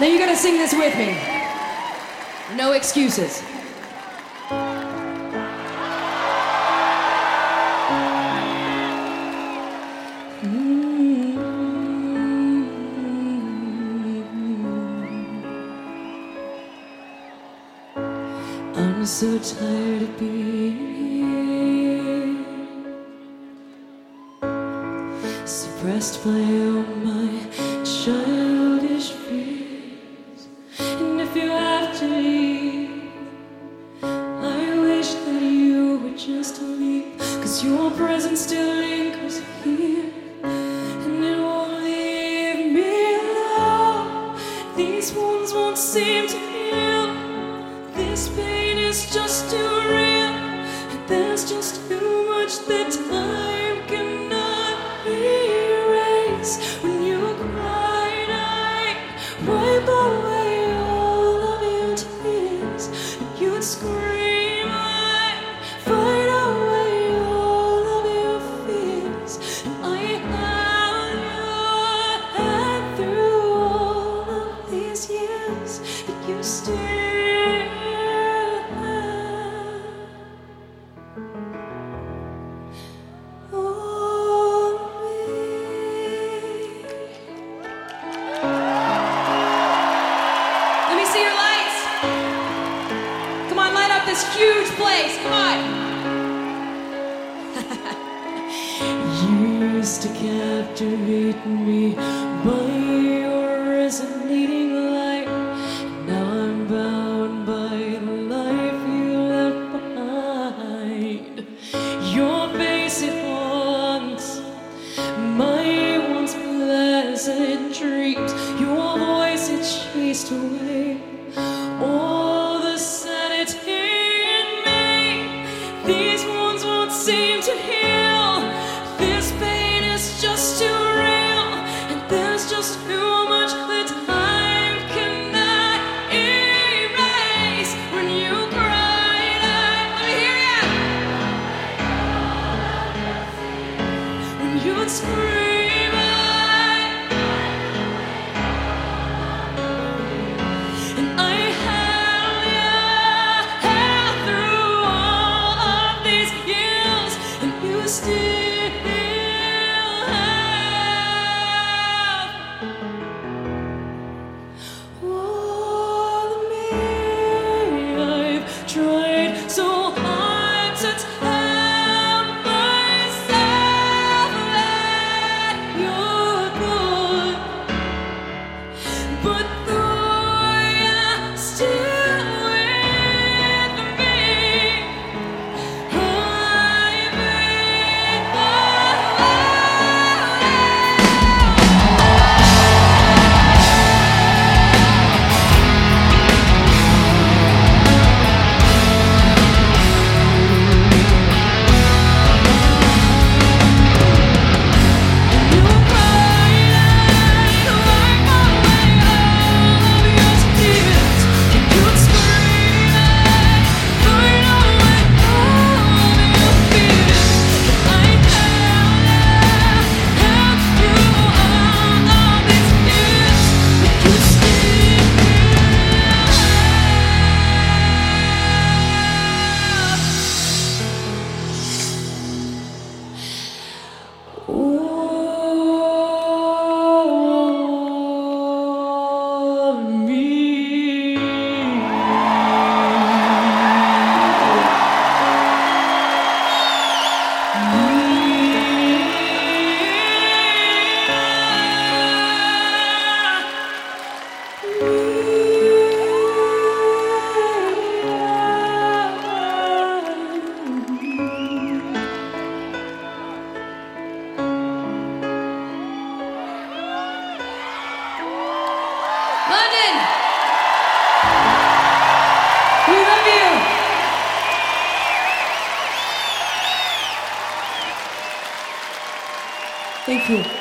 Now you gotta sing this with me. No excuses. I'm so tired of being suppressed by all my childish fears. And if you have to leave, I wish that you would just leave, 'cause your presence still lingers here, and it won't leave me alone. These wounds won't seem to heal. This pain is just too real, and there's just too much that time cannot erase. When you cried, I wipe away all of your tears, and you'd scream, I fight away all of your fears, and I held your head through all of these years, and you still this huge place, come on! You used to captivate me by your resonating light. Now I'm bound by the life you left behind. Your face, it haunts my once pleasant dreams. Your voice, it chased away all the sanity. These wounds won't seem to heal. This pain is just too real, and there's just too much that time cannot erase. When you cried, let me hear ya. When you'd scream, and I held your head through all of these years, and you still have all of me. I've tried so hard to tell myself that you're good, but though you're still with me, I breathe London! We love you! Thank you.